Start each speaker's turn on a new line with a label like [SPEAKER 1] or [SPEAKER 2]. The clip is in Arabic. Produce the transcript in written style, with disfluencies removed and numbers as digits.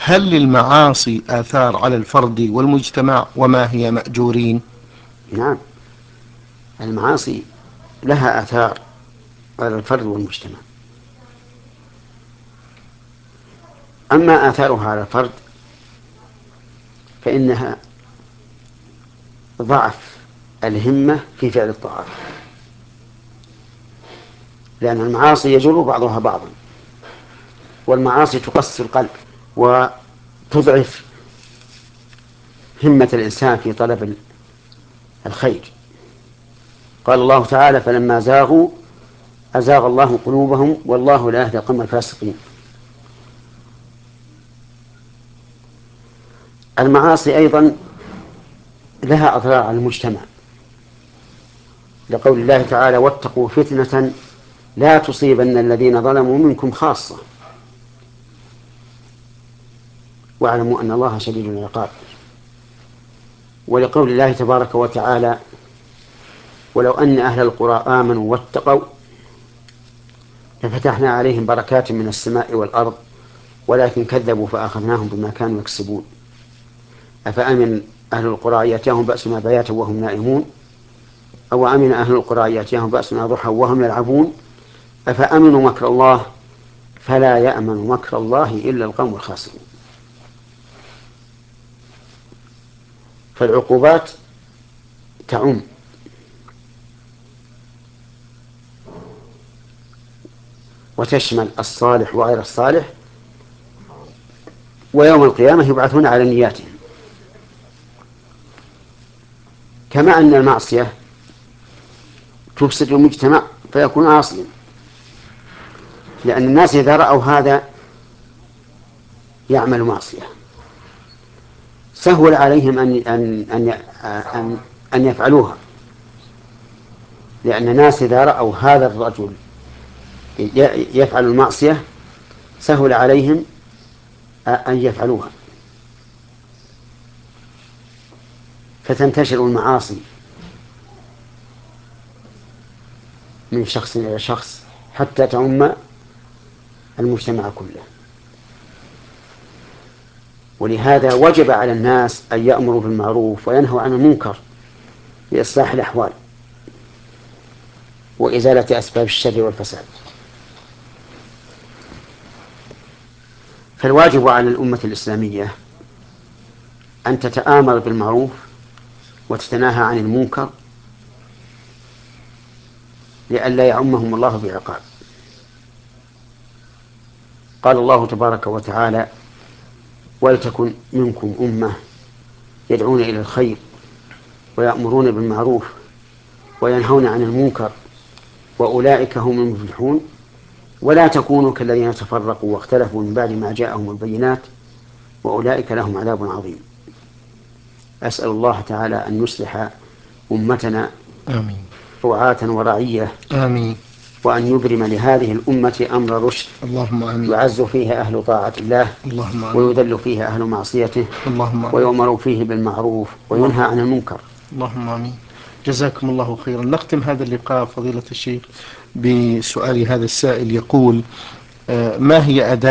[SPEAKER 1] هل للمعاصي آثار على الفرد والمجتمع، وما هي مأجورين؟
[SPEAKER 2] نعم، المعاصي لها آثار على الفرد والمجتمع. أما آثارها على الفرد فإنها ضعف الهمة في فعل الطاعات، لأن المعاصي يجر بعضها بعضا، والمعاصي تقسي القلب وتضعف همة الإنسان في طلب الخير. قال الله تعالى: فلما زاغوا أزاغ الله قلوبهم والله لا يهدي القوم الفاسقين. المعاصي أيضا لها أضرار على المجتمع، لقول الله تعالى: واتقوا فتنة لا تصيبن الذين ظلموا منكم خاصة واعلموا أن الله شديد العقاب. ولقول الله تبارك وتعالى: ولو أن أهل القرى آمنوا واتقوا لفتحنا عليهم بركات من السماء والأرض ولكن كذبوا فأخذناهم بما كانوا يكسبون. أفأمن أهل القرى يأتيهم بأسنا بياتا وهم نائمون، أو أمن أهل القرى يأتيهم بأسنا ضحى وهم يلعبون، أفأمنوا مكر الله فلا يأمن مكر الله إلا القوم الخاسرون. فالعقوبات تعم، وتشمل الصالح وغير الصالح، ويوم القيامة يبعثون على نياتهم. كما أن المعصية تفسد المجتمع فيكون عاصيا، لأن الناس إذا رأوا هذا يعمل معصية سهل عليهم أن يفعلوها، لأن الناس إذا رأوا هذا الرجل يفعل المعصية سهل عليهم أن يفعلوها، فتنتشر المعاصي من شخص إلى شخص حتى تعم المجتمع كله. ولهذا وجب على الناس أن يأمروا بالمعروف وينهوا عن المنكر لإصلاح الأحوال وإزالة أسباب الشر والفساد. فالواجب على الأمة الإسلامية أن تتآمر بالمعروف وتتناهى عن المنكر لئلا يعمهم الله بعقاب. قال الله تبارك وتعالى: ولتكن منكم أمة يدعون إلى الخير ويأمرون بالمعروف وينهون عن المنكر وأولئك هم المفلحون ولا تكونوا كالذين تفرقوا واختلفوا من بعد ما جاءهم البينات وأولئك لهم عذاب عظيم. أسأل الله تعالى أن يصلح أمتنا
[SPEAKER 1] آمين
[SPEAKER 2] رعاة ورعية،
[SPEAKER 1] آمين،
[SPEAKER 2] وأن يبرم لهذه الأمة أمر رشد،
[SPEAKER 1] اللهم آمين،
[SPEAKER 2] يعز فيها أهل طاعة الله
[SPEAKER 1] اللهم آمين،
[SPEAKER 2] ويذل فيها أهل معصيته،
[SPEAKER 1] اللهم آمين،
[SPEAKER 2] ويؤمر فيه بالمعروف وينهى عن المنكر.
[SPEAKER 1] اللهم آمين. جزاكم الله خيرا. نختم هذا اللقاء فضيلة الشيخ بسؤال هذا السائل يقول: ما هي أداة